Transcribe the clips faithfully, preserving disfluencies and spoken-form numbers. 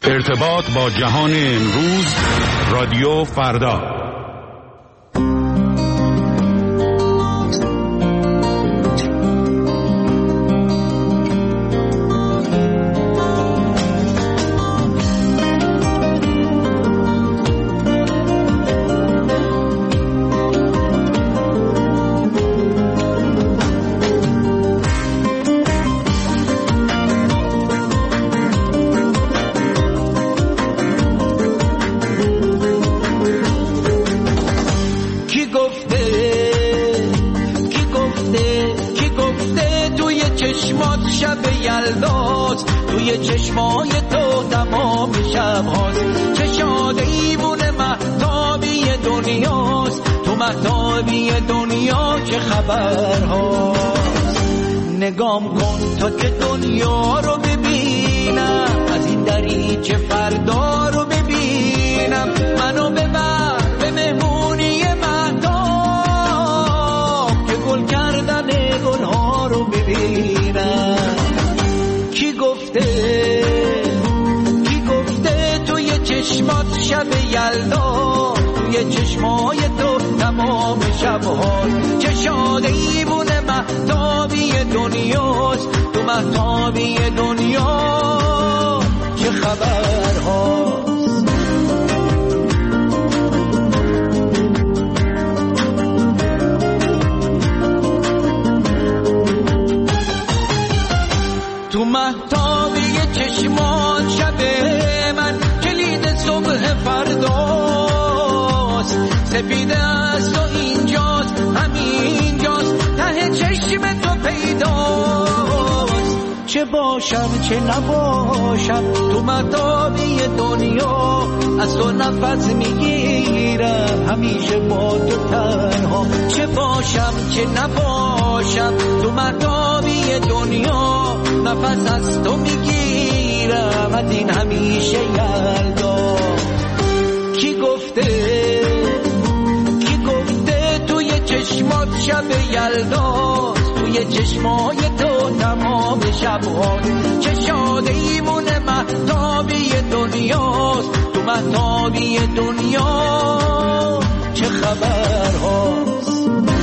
ارتباط با جهان امروز، رادیو فردا. چشمای تو تمام شب هاست، چه شاد ایوون مهتابی دنیاست، تو مهتابی دنیا چه خبر هاست. نگام کن تا که دنیا رو ببینم، از این دریچه فردا رو ببینم، منو ببر به مهمونی مهتاب که گل کردن گلها رو ببینم. کی گفته کی گفته توی چشمات شب یلدا، توی چشمای تو تمام شب‌ها چه شاد ایوون مهتابی دنیاست، تو مهتابی دنیا چه خبر هاست. تو مهتابی چشمان شب من کلید صبح فرداست، سپیده است و اینجاست همینجاست ته چشم تو پیداست. چه باشم چه نباشم تو مهتابی دنیا، از تو نفس میگیرم همیشه با تو تنها. چه باشم چه نباشم تو مهتابی دنیا، نفس از تو میگیرم از این همیشه یلدا. کی گفته کی گفته توی چشمات شب یلداست، توی چشمای تو تمام شب‌ها چه شاد ایمون مهتابی دنیاست، تو مهتابی دنیا چه خبر هاست.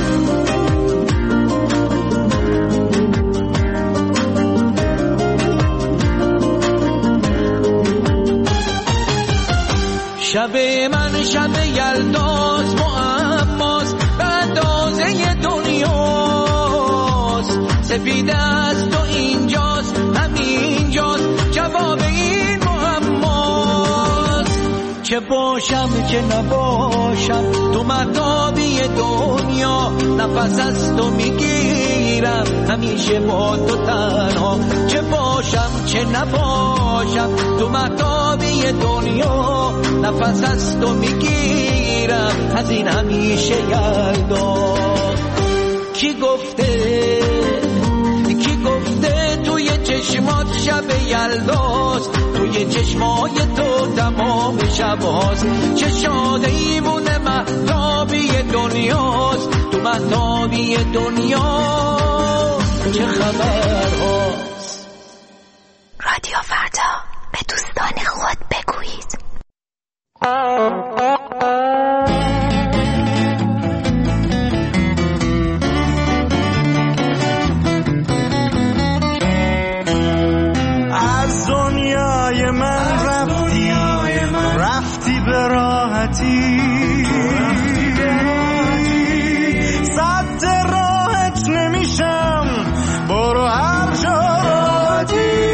شب من شب یلداست، معماست به اندازه دنیاست، سپیده است و اینجاست همینجاست جواب این معماست. چه باشم چه نباشم تو مهتابی دنیا، نفس از تو میگیرم همیشه با تو تنها. چه باشم چه نباشم تو مهتابی دنیا، نفس از تو میگیرم از این همیشه یلدا. کی گفته کی گفته توی چشمات شب یلداست، توی چشمای تو تمام شب هاست چه شاد ایمون مهتابی دنیاست، تو مهتابی دنیا چه خبر هاست. رادیو فردا، به دوستان خود بگویید. از دنیای من رفتی رفتی به راحتی، صد راحت نمیشم برو هر جا راحتی.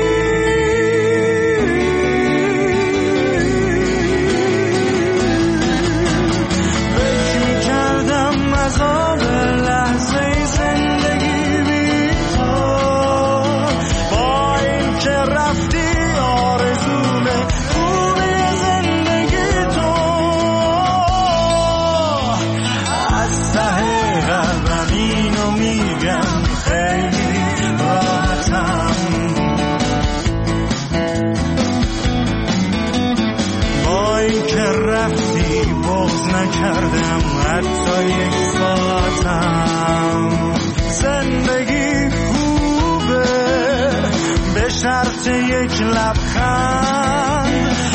کردم حتی یک ساعتم. زندگی خوبه به شرط یک لبخند،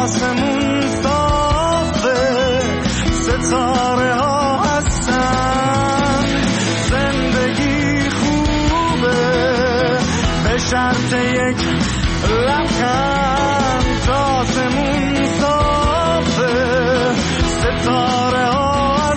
آسمون صافه ستاره ها هستن زندگی خوبه به شرط یک لبخند آسمون صافه ستاره ها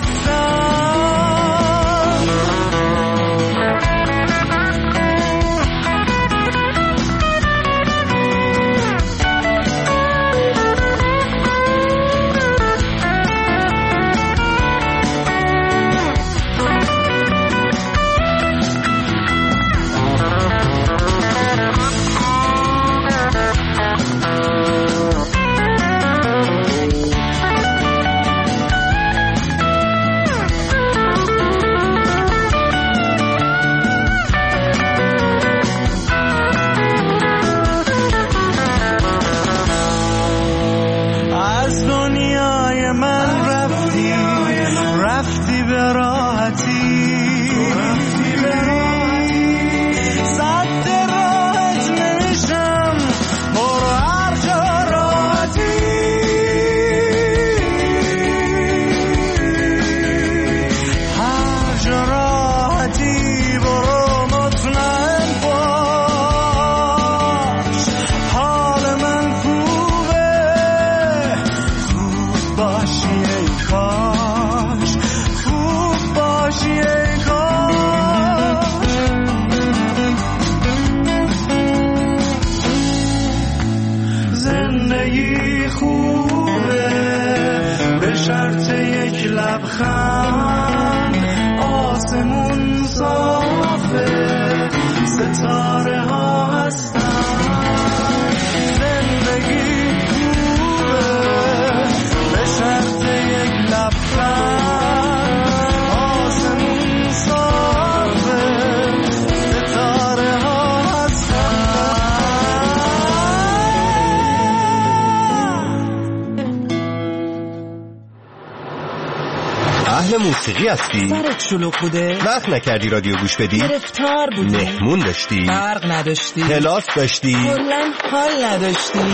موسیقی هستی؟ سرت شلوغ بوده؟ وقت نکردی رادیو گوش بدی؟ گرفتار بودی؟ مهمون داشتی؟ برق نداشتی؟ کلاس داشتی؟ کلاً حال نداشتی؟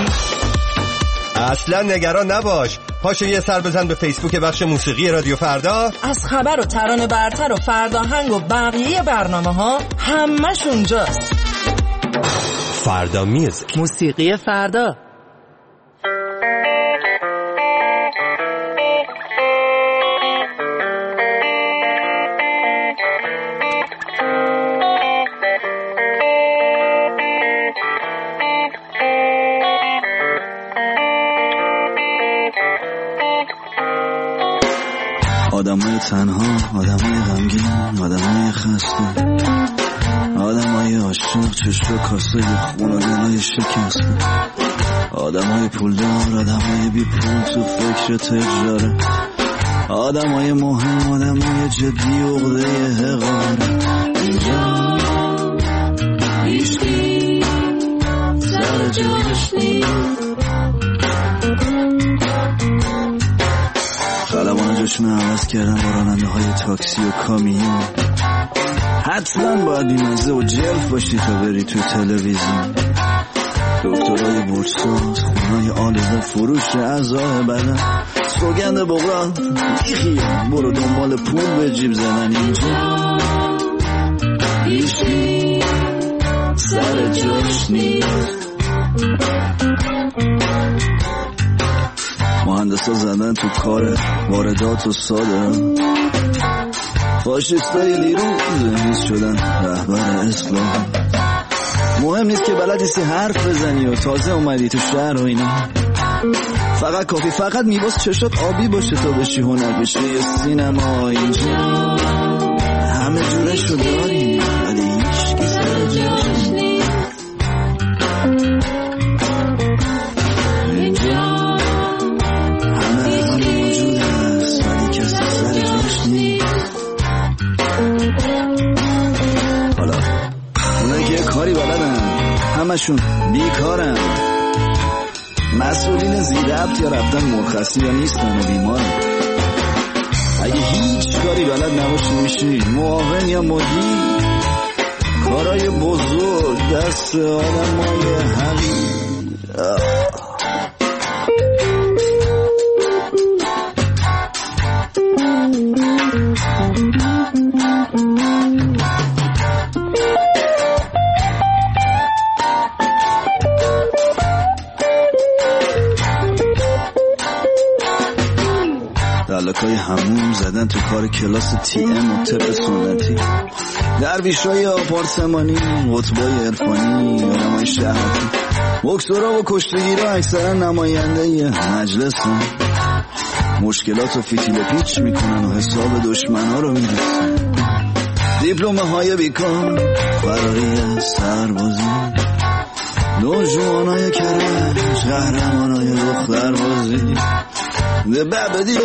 اصلا نگران نباش، پاشو یه سر بزن به فیسبوک بخش موسیقی رادیو فردا. از خبر و ترانه برتر و فرداهنگ و بقیه برنامه ها همش اونجاست. فردا میوزیک، موسیقی فردا. آدمای تنها، آدمای غمگین، آدمای خسته، آدمای عاشق، چشم کاسه خون و دلای شکسته، آدمای پولدار، آدمای بی پول تو فکر تجاره، آدمای مهم، آدمای جدی و عقده حقاره. اینجا هیچکی سر جاش نیست، خلبان جاشون عوض کردن با راننده های تاکسی و کامیون. حتما باید بیمزه و جلف باشی تا بری توی تلویزیون. دکترهای بورساز، خونهای آلوده، فروش اعضای بدن، سوگند بغران بیخیال، برو دنبال پول به جیب زدن. اینجا هیچی سر جاش نیست، مهندسا زدن تو کار واردات و صادرات، فاشیستای لیرون زمینیز شدن رهبر اسلام. مهم نیست که بلد نیستی حرف بزنی و تازه اومدی تو شهر و اینا، فقط کافی فقط میباس چشات آبی باشه تا بشی هنر، بشی یه سینما. اینجا همه جورشو داری ولی هیچکی سر جاش نیست، اینجا همه همه موجود هست ولی کسی سر جاش نیست. حالا اونایی که کاری بلدن همشون بیکارن، مسئولین زیربط یا رفتن مرخصی یا نیستن و بیمارن. اگه هیچ کاری بلد نباشی میشی معاون یا مدیر، کارای بزرگ دست آدمای حقیر. ملکای همون زدن تو کار کلاس تی ام و طب سنتی، درویشای آپارتمانی، قطبای عرفانی، آدمای شهرتی، بکسورا و کشتگیرا اکثرا نماینده مجلسن، مشکلات و فیتیل پیچ میکنن و حساب دشمنا رو میرسن، دیپلومه های بیکار، فراری سربازی، نوجوانای کرج، قهرمانای دختر بازی، ده ببدی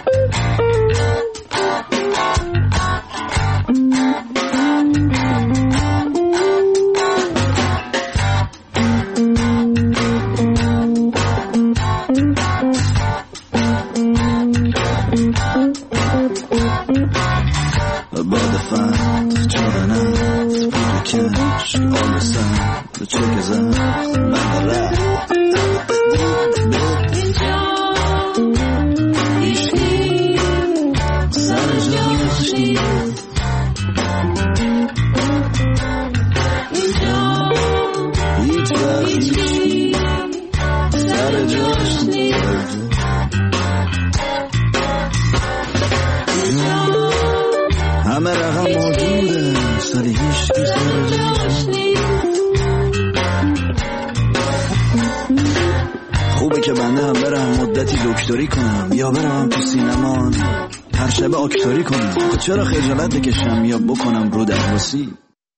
دکتری کنم یا برم تو سینما هر شب آکتوری کنم، چرا خجالت بکشم یا بکنم رو درواسی.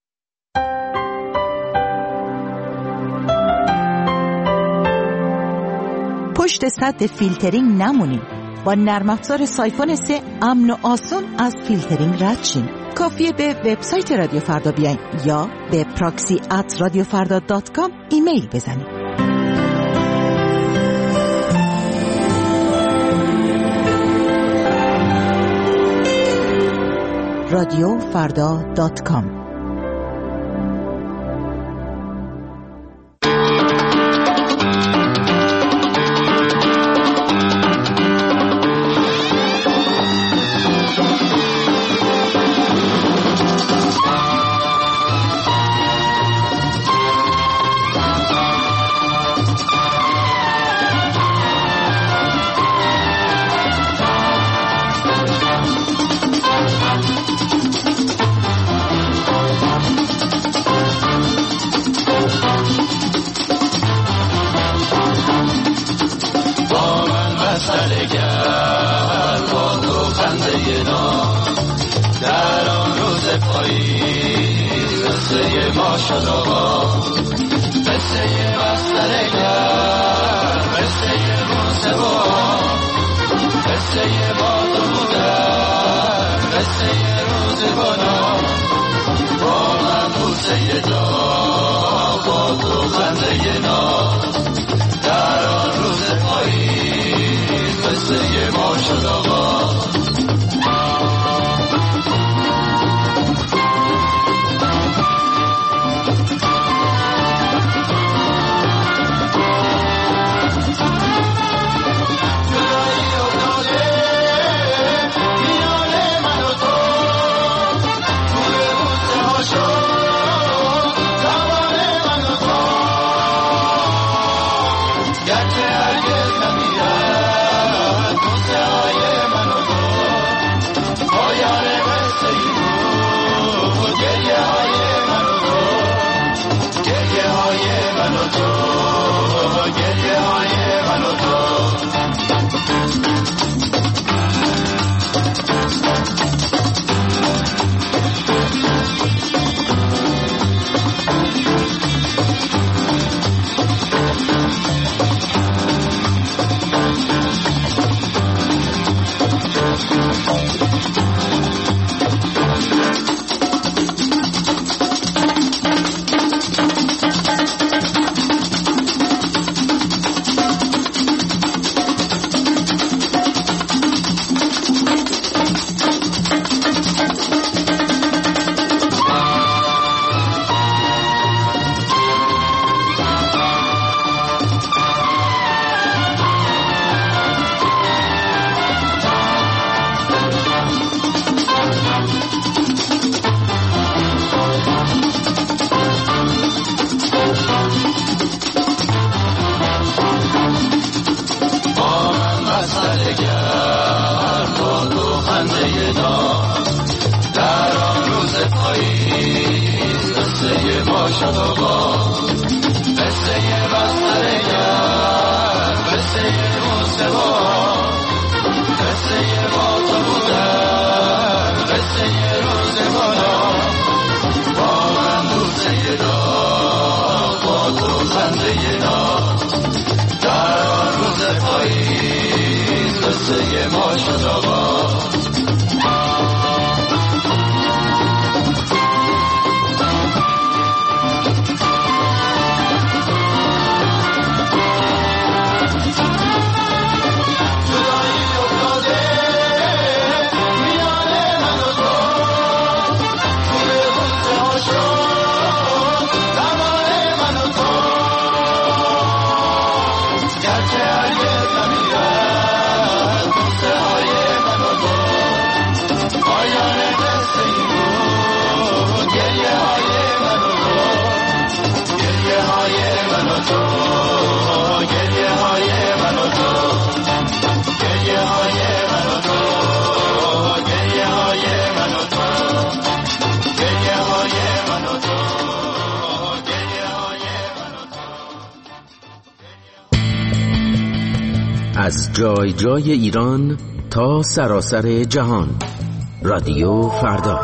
پشت سد فیلترینگ نمونیم. با نرم افزار سایفون سه امن و آسون از فیلترینگ رد شین. کافیه به وبسایت رادیو فردا بیاین یا به پراکسی ات رادیو فردا دات کام ایمیل بزنید. رادیو فردا دات کام. از جای جای ایران تا سراسر جهان. رادیو فردا.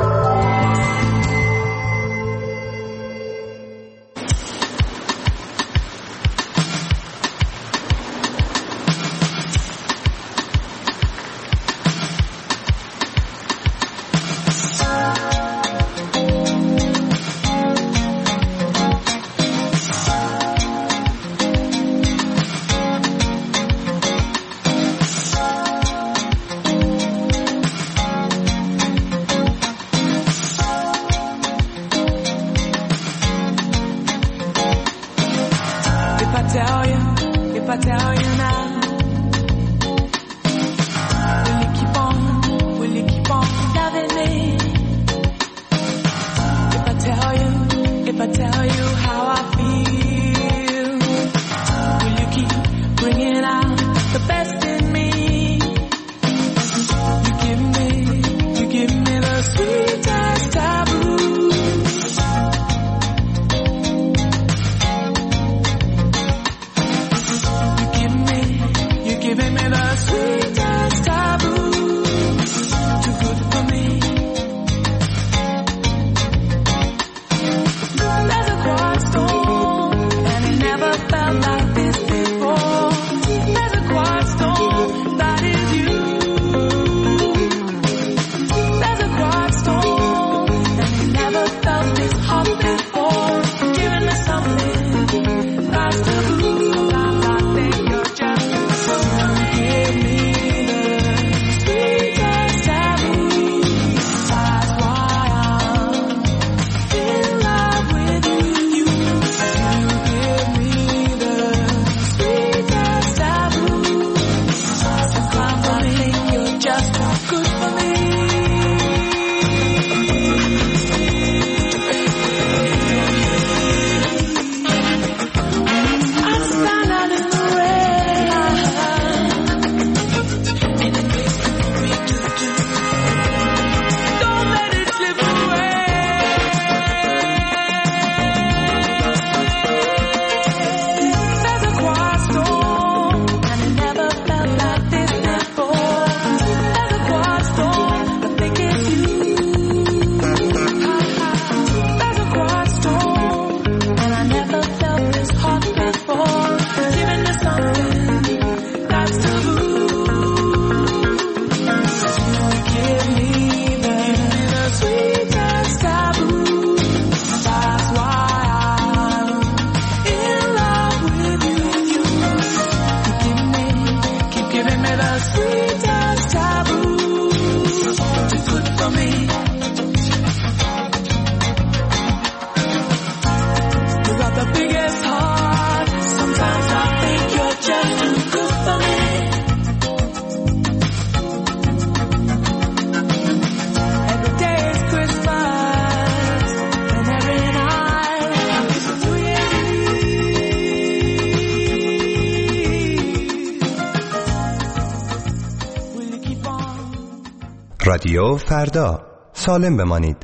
رادیو فردا. سالم بمانید.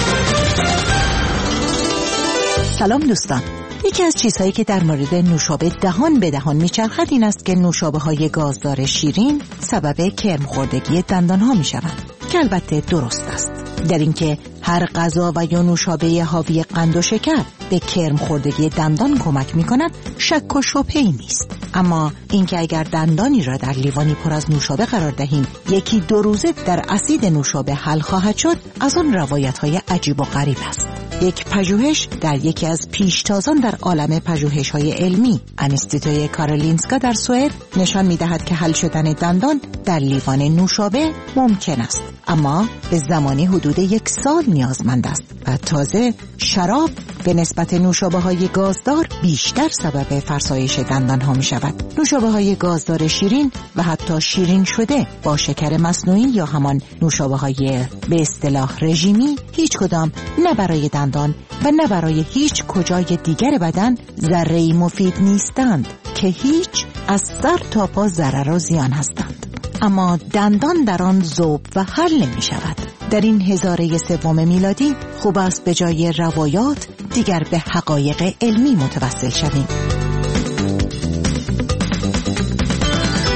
سلام دوستان. یکی از چیزهایی که در مورد نوشابه دهان به دهان میچرخد این است که نوشابه های گازدار شیرین سبب کرم‌خوردگی دندان ها میشوند، که البته درست است. در اینکه هر غذا و یا نوشابه حاوی قند و شکر به کرم‌خوردگی دندان کمک میکند شک و شبهه‌ای نیست. اما اینکه اگر دندانی را در لیوانی پر از نوشابه قرار دهیم یکی دو روزه در اسید نوشابه حل خواهد شد، از آن روایت‌های عجیب و غریب است. یک پژوهش در یکی از پیشتازان در عالم پژوهش‌های علمی انستیتوی کارولینسکا در سوئد نشان می‌دهد که حل شدن دندان در لیوان نوشابه ممکن است، اما به زمانی حدود یک سال نیازمند است و تازه شراب به نسبت نوشابه‌های گازدار بیشتر سبب فرسایش دندان‌ها می‌شود. نوشابه‌های گازدار شیرین و حتی شیرین شده با شکر مصنوعی یا همان نوشابه‌های به اصطلاح رژیمی هیچ کدام نه برای دندان و نه برای هیچ کجای دیگر بدن ذره‌ای مفید نیستند که هیچ از سر تا پا ضرر و زیان هستند. اما دندان در آن ذوب و حل نمی شود. در این هزاره سوم میلادی خوب است به جای روایات دیگر به حقایق علمی متوسل شویم.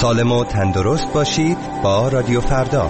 سالم و تندرست باشید با رادیو فردا.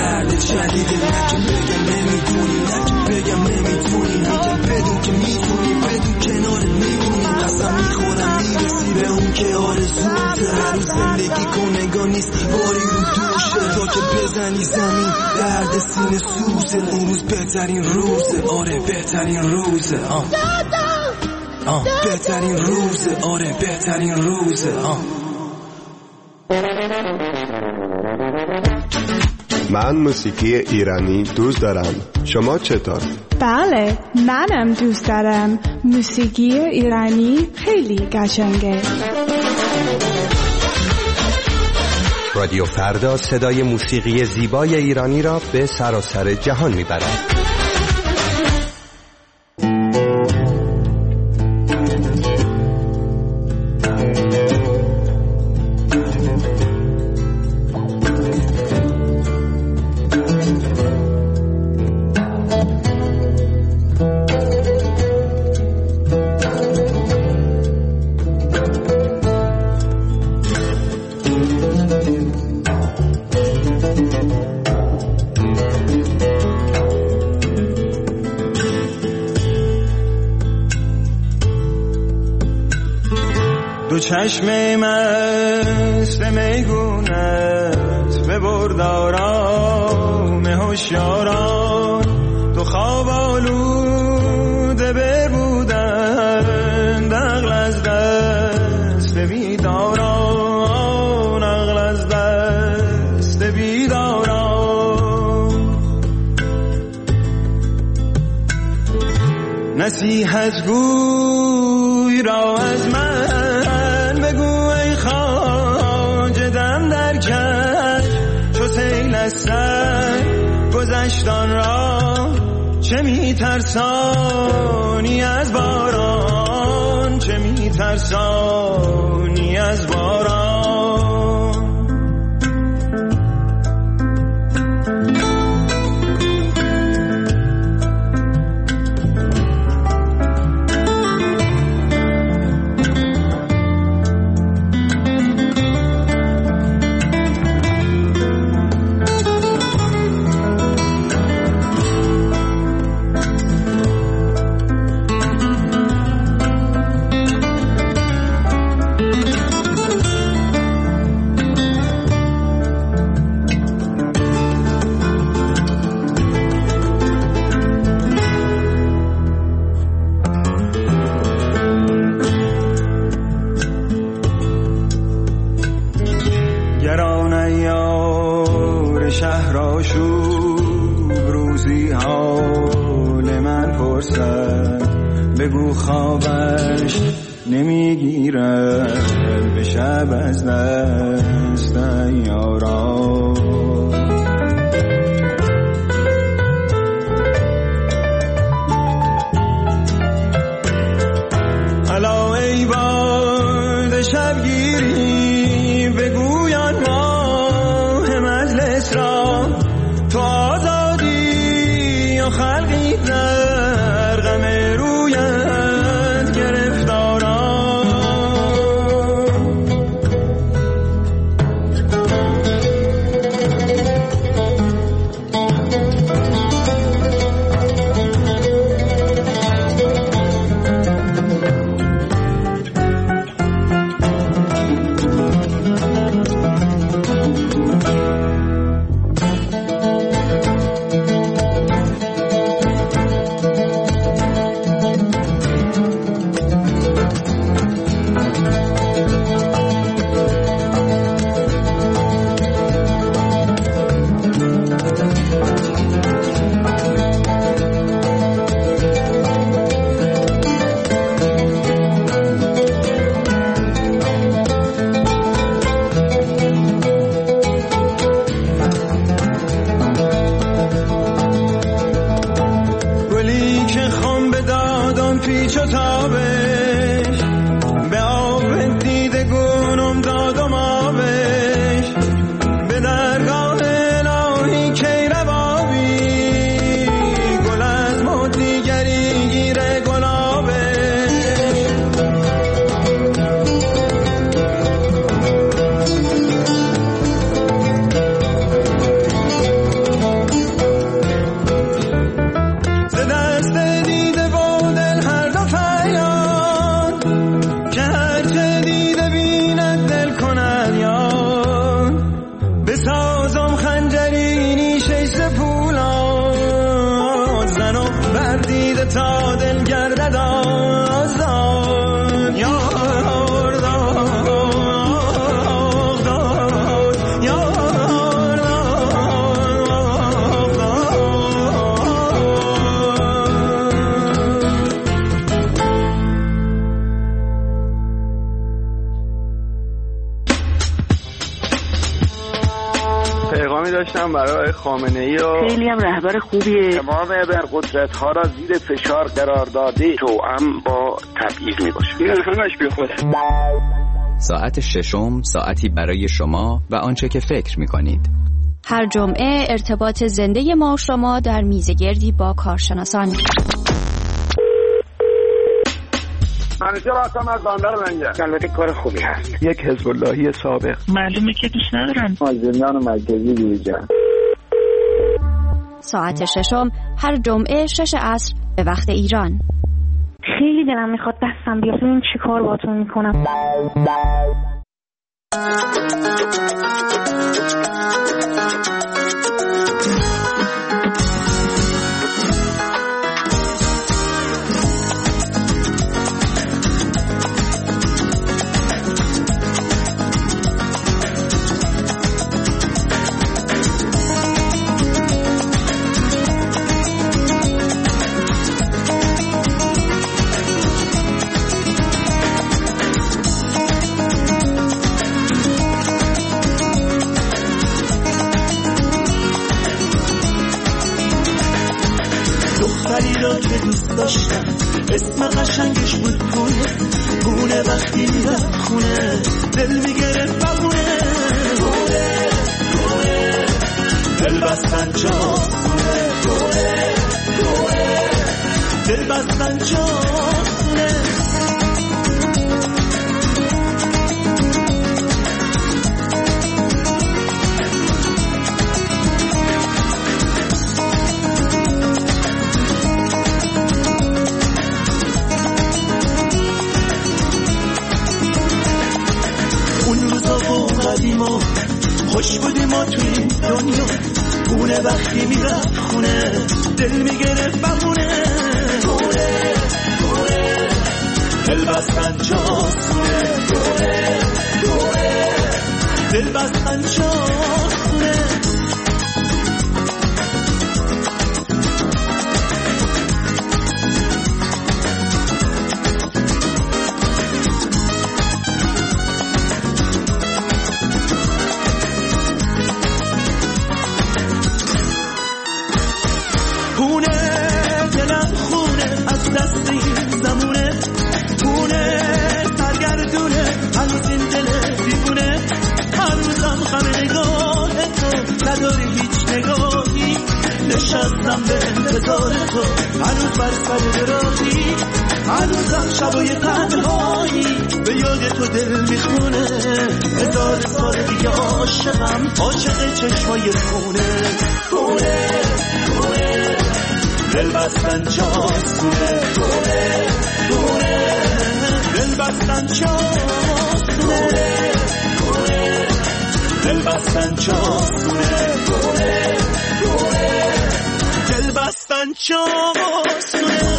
درد شدیده، نکه بگم نمیدونی، نکه بگم نمیتونی، میگم بدون که میتونی، بدون کنار میمونی. قسم میخورم میرسی به اون که آرزوته، هر روز زندگی کنگاه نیست دیواری رو دوشه، تا که بزنی زمین درد سینه سوزه. اون روز بهترین روزه، آره بهترین روزه، آه آه بهترین روزه، آره بهترین روزه، آه. من موسیقی ایرانی دوست دارم. شما چطور؟ بله، منم دوست دارم. موسیقی ایرانی خیلی قشنگه. رادیو فردا صدای موسیقی زیبای ایرانی را به سراسر جهان میبرد. چشم مست میگونت ببرد آرام هوشیاران، تو خواب آلوده ببودن، عقل از دست بیداران، عقل از دست بیداران. نصیحت گوی را از من گذشتان را چه میترسانی از باران، چه میترسانی از باران. بگو خوابش نمیگیره به شب از دست یارا. الا ای باد شبگیری بگویان ماه مجلس را، تو آزادی یا خلقی در غم رویت گرفتاران. بگو تا دل گردد آزاد یار داد یار پیغامی داشتم برای خامنه‌ای و خیلی هم رهبر خوبیه. تمام ابرقدرت ها را زیر فشار قرار داده توأم با تبعیض می باشه. این همش بی خوده. ساعت ششم ساعتی برای شما و آنچه که فکر می کنید. هر جمعه ارتباط زنده ما و شما در میزگردی با کارشناسان. منیجر هستم از بندر منجر. البته کار خوبی هست. یک حزب اللهی سابق. معلومه که دوست ندارم. مازندران مرکزی گویجان. ساعت ششم هر جمعه شش عصر به وقت ایران. خیلی دلم میخواد دستم بیاد ببین چی کار باهاتون میکنم. داشتم اسم قشنگش بود پونه پونه وقتی میرفت خونه دل میگرفت بمونه پونه پونه دل بستن جا پونه پونه پونه دل بستن جا پونه قدیما خوش بودیم ما توی این دنیا پونه وقتی میرفت خونه دل میگرفت بمونه پونه پونه دل بستن جاست پونه پونه پونه دل بستن جاست پونه نشستم به انتظار تو هنوز بر سر راهی هنوزم شبای تنهایی به یاد تو دل میخونه هزار سال دیگه عاشقم عاشق چشمای خونه خونه خونه دل بستن جاست خونه خونه خونه دل بستن جاست خونه خونه دل بستن جاست خونه خونه خونه دل بستن جاست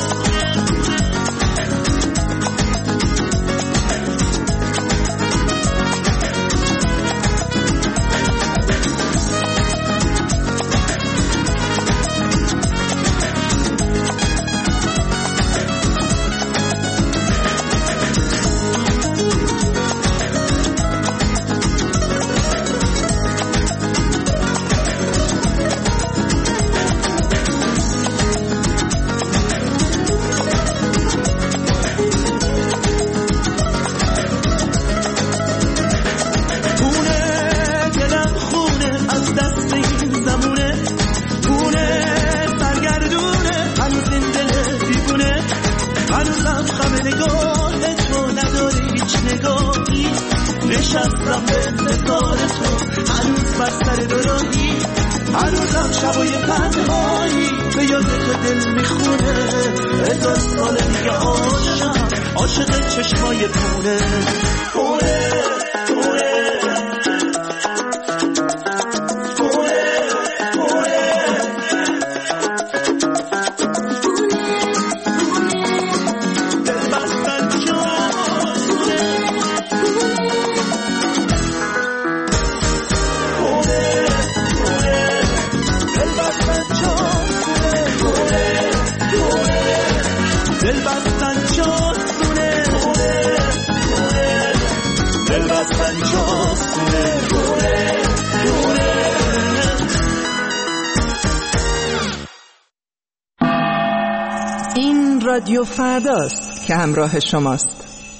نشستم به انتظار تو هنوز بر سر راهی هنوزم شبای تنهایی به یاد تو دل میخونه هزار سال دیگه عاشقم عاشق چشمای پونه پونه پونه پونه رادیو فرداست که همراه شماست.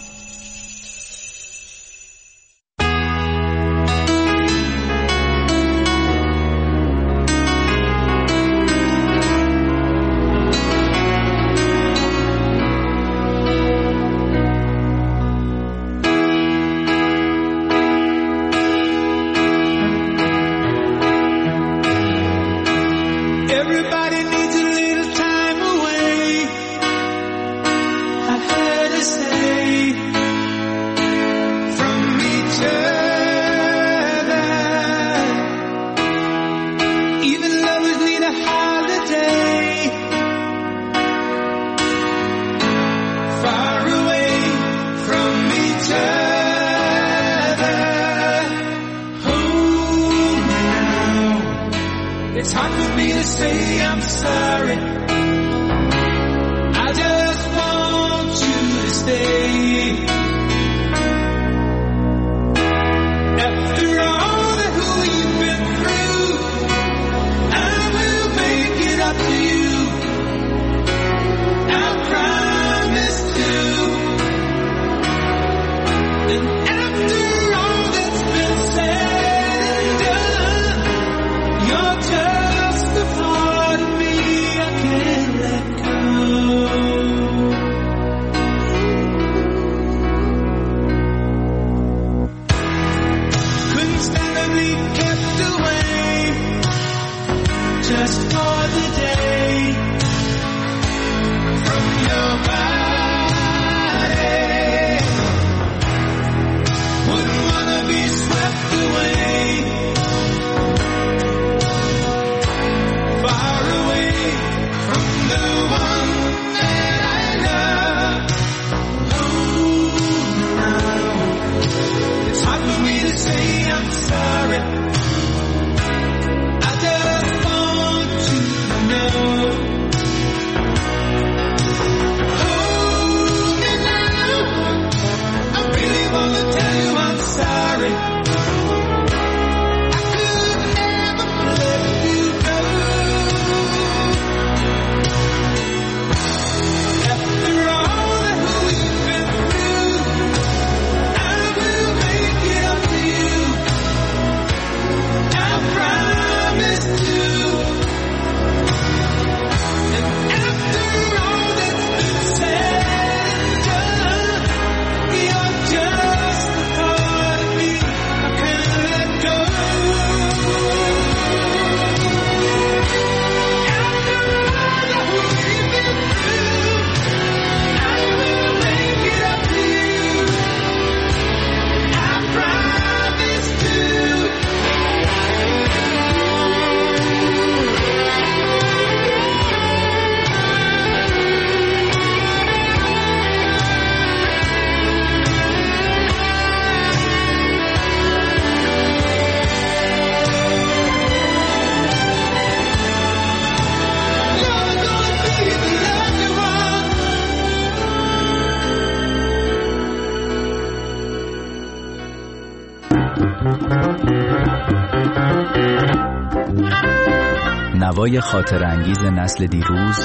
نوای خاطر انگیز نسل دیروز،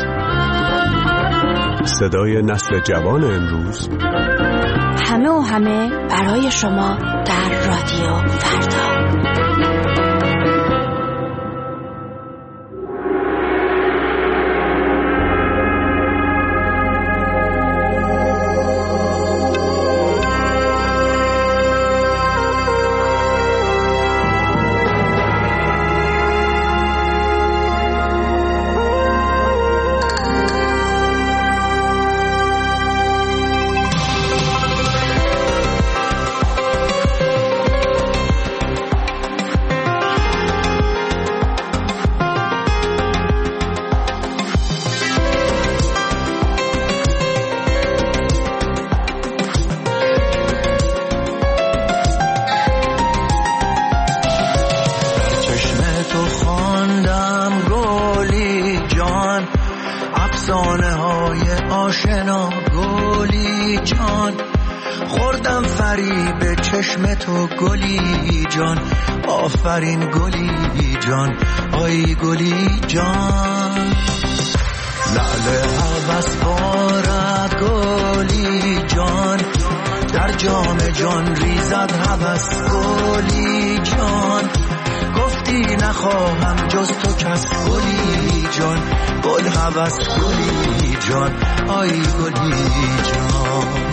صدای نسل جوان امروز، همه و همه برای شما در رادیو فردا. افسانه های آشنا گلی جان، خوردم فریب چشم تو گلی جان، آفرین گلی جان، آی گلی جان. لعل هوس جام جان ریزد هوس گلی جان گفتی نخواهم جز تو کس گلی جان گل هوس گلی جان آی گلی جان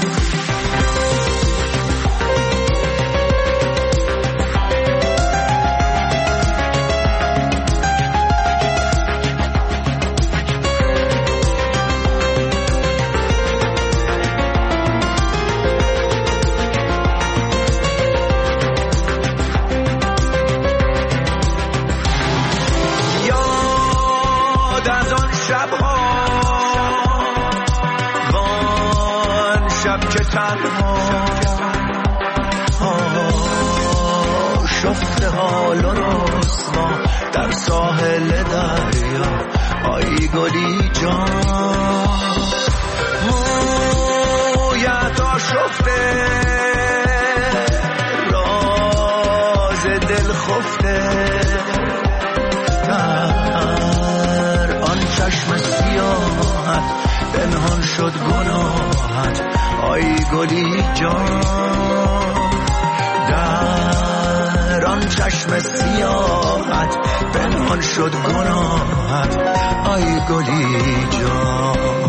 شفت حال و رسوا در ساحل دریا آی گلی جان مویت آشفته راز دل خفته در آن چشم سیاحت پنهان شد گناهت آی گلی جان در آن چشم سیاحت پنهان شد گناهت آی گلی جان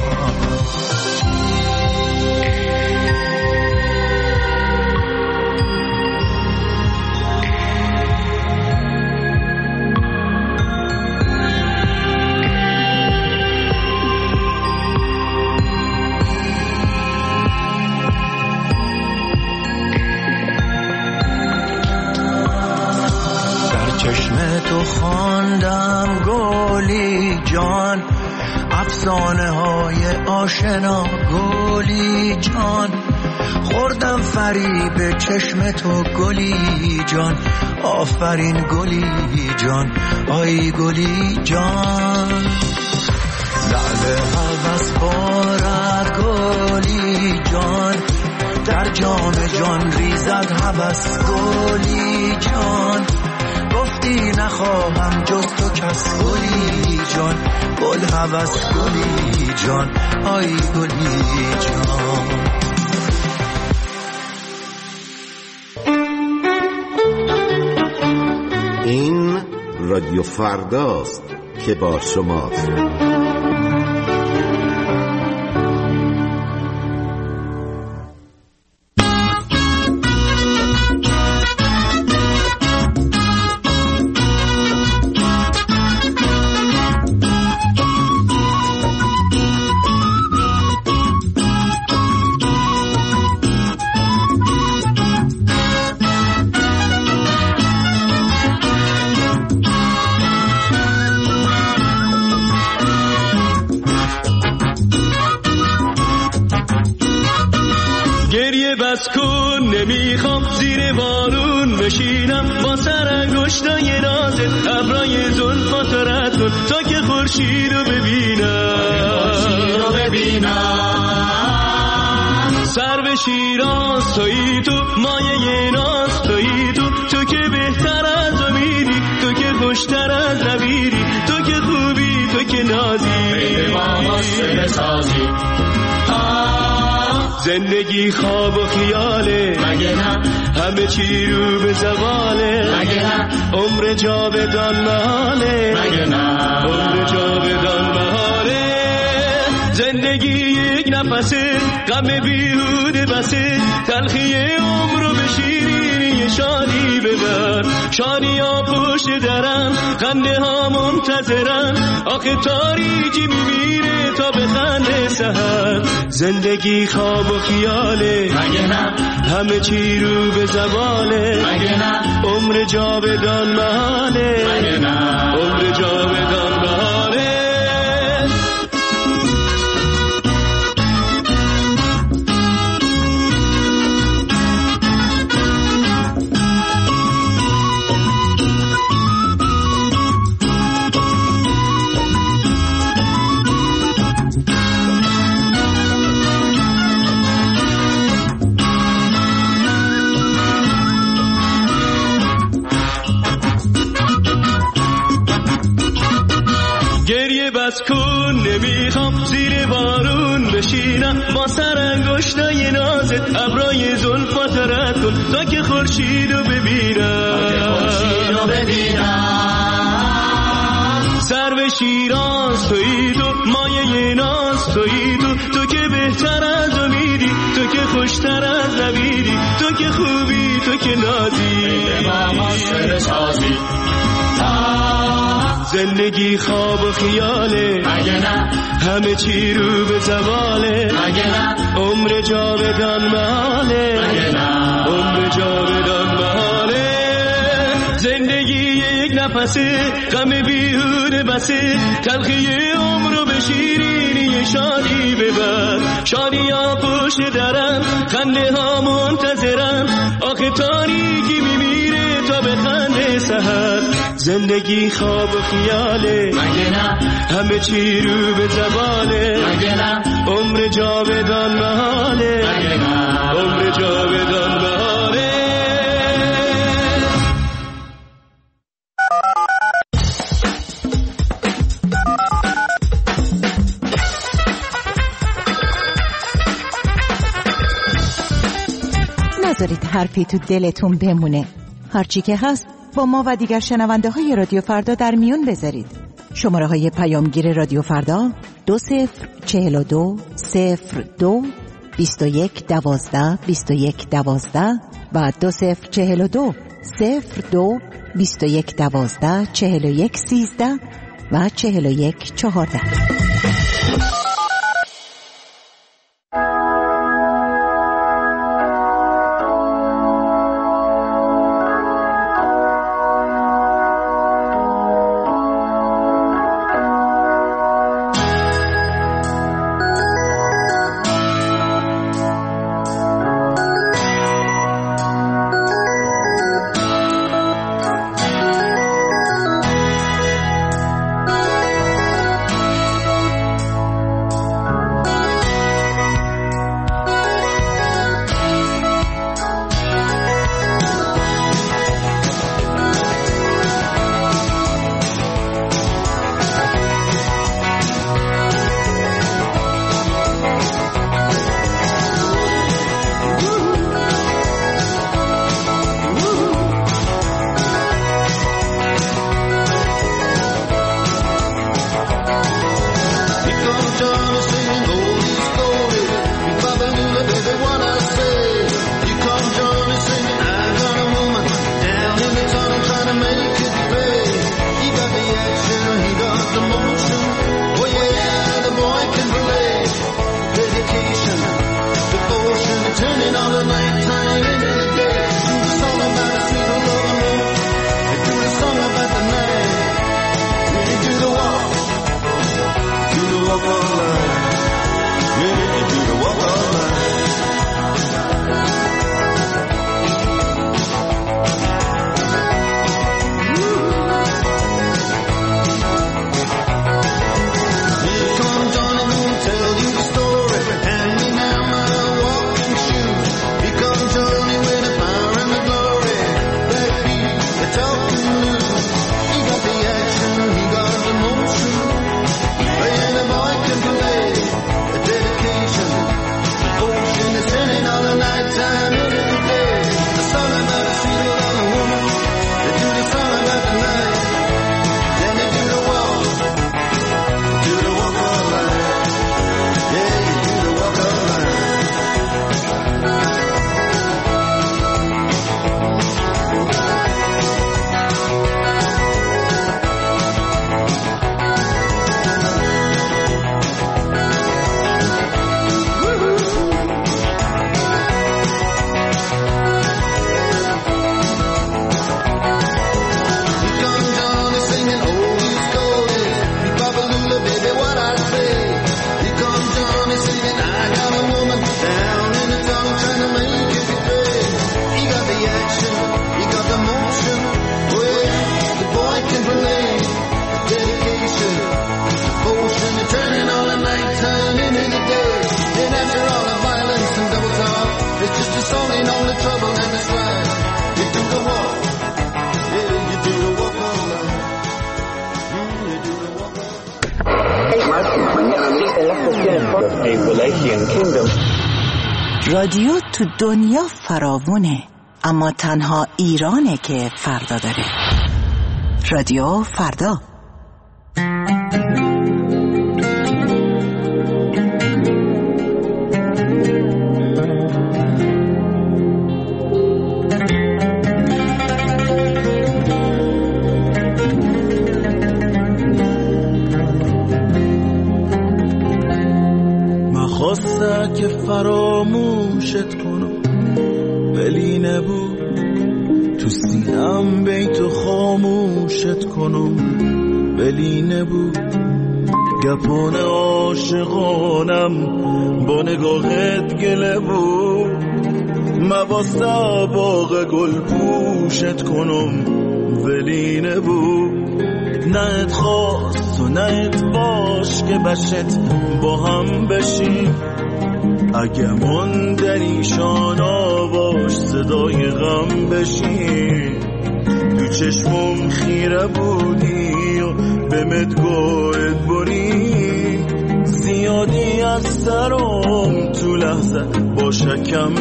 تو خواندم گلی جان افسانه های آشنا گلی جان خوردم فریب چشم تو گلی جان آفرین گلی جان آی گلی جان لعل هوس بارد گلی جان در جام جان ریزد هوس گلی جان گفتی نخواهم جز تو کس گلی جان گل هوس گلی جان آی گلی جان این رادیو فرداست که با شماست. بس کن نمیخوام زیر بارون بشینم با سر انگشتای نازت ابرای زلفات رد کن تا که خورشید رو ببینم سر به شیراز تویی تو مایه ناز تویی تو تو که بهتر از امیدی تو که خوشتر از نبیری تو که خوبی تو که نازی زندگی خواب و خیاله مگه نه همه چی رو به زواله مگه نه عمر جاودان محاله مگه نه عمر جاودان محاله زندگی یک نفسه غم بیهوده بسه تلخی عمر رو به شیرینی شادی ببر شادی ها پشت درم خنده ها منتظرم آخه تاریکی میمیره تا به خنده سحر زندگی خواب و خیاله مگه نه همه چی رو به زواله مگه نه عمر جاودان محاله مگه نه عمر جاودان محاله دیگه بس کن، نمیخوام زیر بارون بشینم با سر انگشتای نازت ابرای زلفات رد کن تا که خورشیدو ببینم سر به شیراز تویی تو، مایه ناز تویی تو، تو که بهتر از امیدی، تو که خوشتر از نویدی، تو که خوبی، تو که نازی زندگی خواب و خیاله مگه نه، همه چی رو به زواله مگه نه، عمر جاودان محاله مگه نه، عمر جاودان محاله. زندگی یک نفسه، غم بیهوده بسه، تلخی عمرو به شیرینی شادی ببر. شادی ها پشت درم، خنده ها منتظرم، آخه تاریکی میمیره تا به خنده سحر. زندگی خواب و خیاله مگه نه، همه چی رو به زباله مگه نه، عمر جاودان محاله مگه نه، عمر جاودان محاله. نذارید حرفی تو دلتون بمونه. هرچی که هست با ما و دیگر شنونده های رادیو فردا در میون بذارید. شماره های پیامگیر رادیو فردا دو صفر چهل و دو صفر دو بیست و یک دوازده بیست و یک دوازده و دو صفر چهل و دو صفر دو بیست و یک دوازده چهل و یک سیزده و چهل و یک چهارده. رادیو تو دنیا فراوونه، اما تنها ایرانه که فردا داره. رادیو فردا. خواسته که فراموشت کنم ولی نبود، تو سینم بیتو خاموشت کنم ولی نبود. گپان عاشقانم با نگاهت گله بود، مواسته باغ گل پوشت کنم ولی نبود. نه ات خواست و نه ات باش که بشت با هم بشیم، اگه من در ایشان آواش صدای غم بشیم. تو چشمم خیره بودی و به مدگوت بری، زیادی از سرم تو لحظه با شکم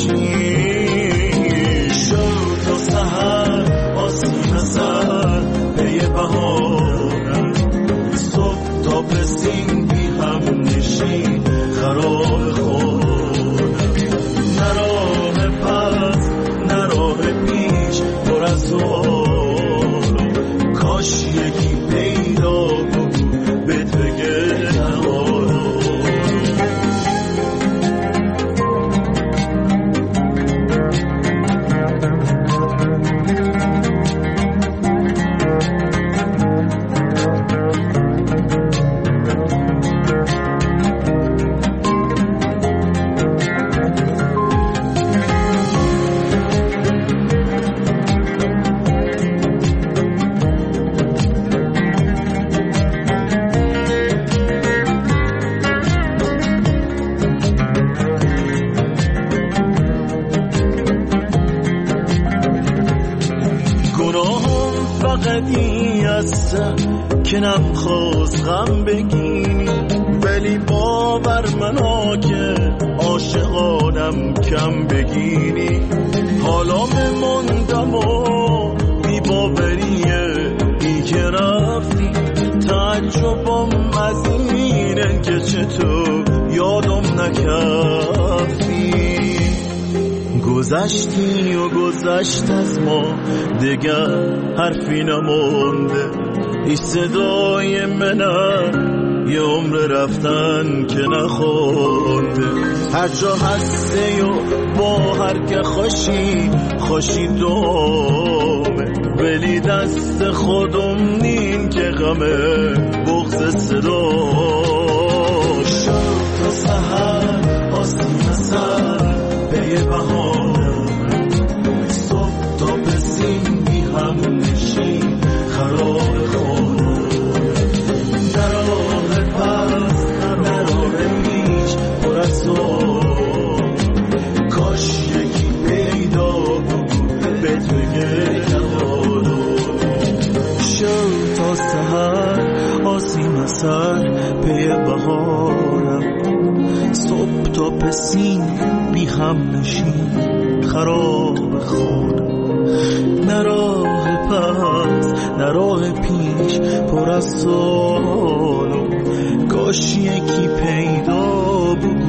بشیم. شو تا سحر آسین سر پی بهارم، صبح تا پسین بی هم نشین خراب خورم. نراه پس نراه پیش پر از سوالم، کاش یکی پیدا بود بهت بگه نهارم. که نمیخواست غم بگیری، ولی باور منا که عاشقانم کم بگیری. حالا بموندم و بی باوریه ای که رفتی، تعجبم از اینه که چطور یادم نکردی. گذشتی و گذشت از ما دیگر حرفی نمونده، این صدای منه یه عمر رفتن که نخونده. هر جا هسته و با هر که خوشی خوشی دومه، ولی دست خودم نین که غمه بغض صدا. شب تا سحر آسین سر پی بهارم، صبح تا بسین بی هم نشین خراب خورم. نراه پس نراه پیش پر از سوال، کاش یکی پیدا بود بهت بگه نهارم. شب تا سحر آسین سر پی بهارم، صبح تا پسین بی هم نشین خراب خورم. نراه پس نراه پیش پر از سوال، کاش یکی پیدا بود